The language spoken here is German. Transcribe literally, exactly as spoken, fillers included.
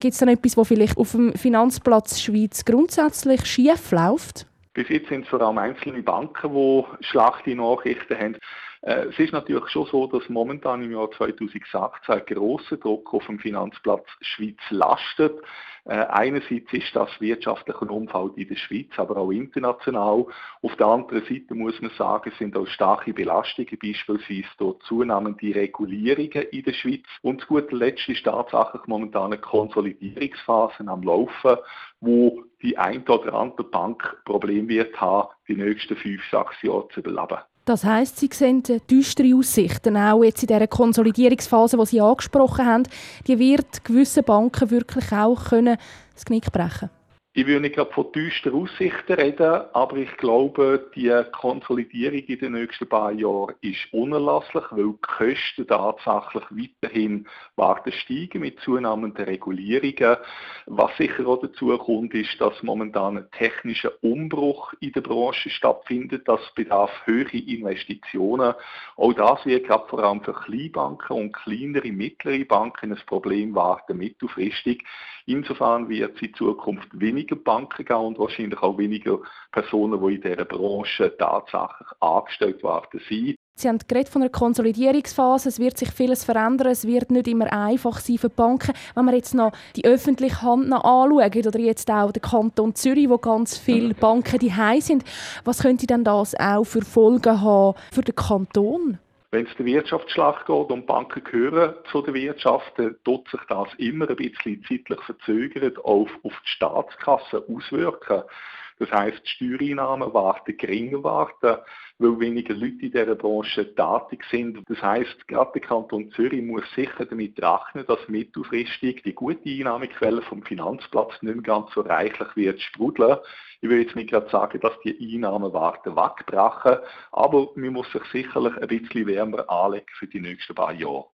Gibt es dann etwas, was vielleicht auf dem Finanzplatz Schweiz grundsätzlich schief läuft? Bis jetzt sind es vor allem einzelne Banken, die schlechte Nachrichten haben. Äh, es ist natürlich schon so, dass momentan im Jahr zweitausendachtzehn ein grosser Druck auf dem Finanzplatz Schweiz lastet. Äh, einerseits ist das wirtschaftlicher Umfeld in der Schweiz, aber auch international. Auf der anderen Seite muss man sagen, sind auch starke Belastungen, beispielsweise durch zunehmende Regulierungen in der Schweiz. Und zu guter Letzt ist tatsächlich momentan eine Konsolidierungsphase am Laufen, wo die ein oder andere Bank Probleme wird haben, die nächsten fünf, sechs Jahre zu überleben. Das heisst, Sie sehen düstere Aussichten, auch jetzt in dieser Konsolidierungsphase, die Sie angesprochen haben. Die wird gewissen Banken wirklich auch können das Genick brechen. Ich will nicht gerade von düsteren Aussichten reden, aber ich glaube, die Konsolidierung in den nächsten paar Jahren ist unerlässlich, weil die Kosten tatsächlich weiterhin werden steigen mit zunehmenden Regulierungen. Was sicher auch dazu kommt, ist, dass momentan ein technischer Umbruch in der Branche stattfindet. Das bedarf höhere Investitionen. Auch das wird gerade vor allem für Kleinbanken und kleinere, mittlere Banken ein Problem werden, mittelfristig. Insofern wird es in Zukunft weniger Banken geben und wahrscheinlich auch weniger Personen, die in dieser Branche tatsächlich angestellt werden sind. Sie haben geredet von einer Konsolidierungsphase, es wird sich vieles verändern, es wird nicht immer einfach sein für die Banken. Wenn wir jetzt noch die öffentliche Hand noch anschauen, oder jetzt auch den Kanton Zürich, wo ganz viele Banken daheim sind, was könnte denn das auch für Folgen haben für den Kanton? Wenn es der Wirtschaft schlecht geht und Banken gehören zu der Wirtschaft, dann tut sich das immer ein bisschen zeitlich verzögert auf, auf die Staatskasse auswirken. Das heisst, die Steuereinnahmen werden geringer werden, weil weniger Leute in dieser Branche tätig sind. Das heisst, gerade der Kanton Zürich muss sicher damit rechnen, dass mittelfristig die gute Einnahmequelle vom Finanzplatz nicht mehr ganz so reichlich wird sprudeln. Ich will jetzt nicht gerade sagen, dass die Einnahmen werden wegbrechen, aber man muss sich sicherlich ein bisschen wärmer anlegen für die nächsten paar Jahre.